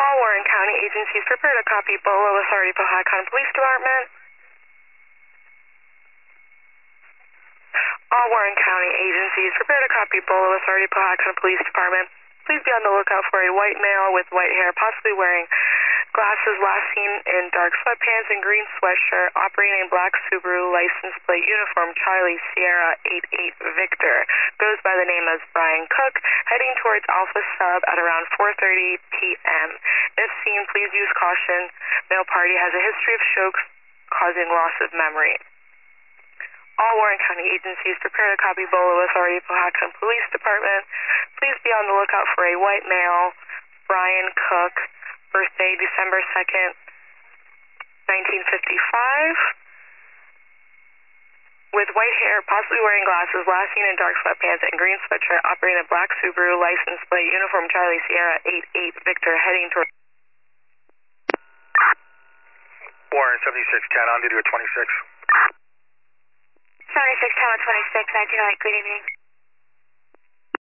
All Warren County agencies prepare to copy Bolo Authority Powhatan Police Department. All Warren County agencies prepare to copy Bolo Authority Powhatan Police Department. Please be on the lookout for a white male with white hair, possibly wearing glasses, last seen in dark sweatpants and green sweatshirt, operating a black Subaru license plate uniform Charlie Sierra 88 Victor. Goes by the name as Brian Cook, heading towards Alpha Sub at around 4:30 p.m. If seen, please use caution. Male party has a history of strokes causing loss of memory. All Warren County agencies prepare to copy Bolo Authority Powhatan Police Department. Please be on the lookout for a white male, Brian Cook, birthday December 2nd, 1955, with white hair, possibly wearing glasses, last seen in dark sweatpants and green sweatshirt, operating a black Subaru license plate uniform Charlie Sierra 88 Victor, heading toward Warren 7610 on duty at 26. 7610 at 26, 1908, good evening.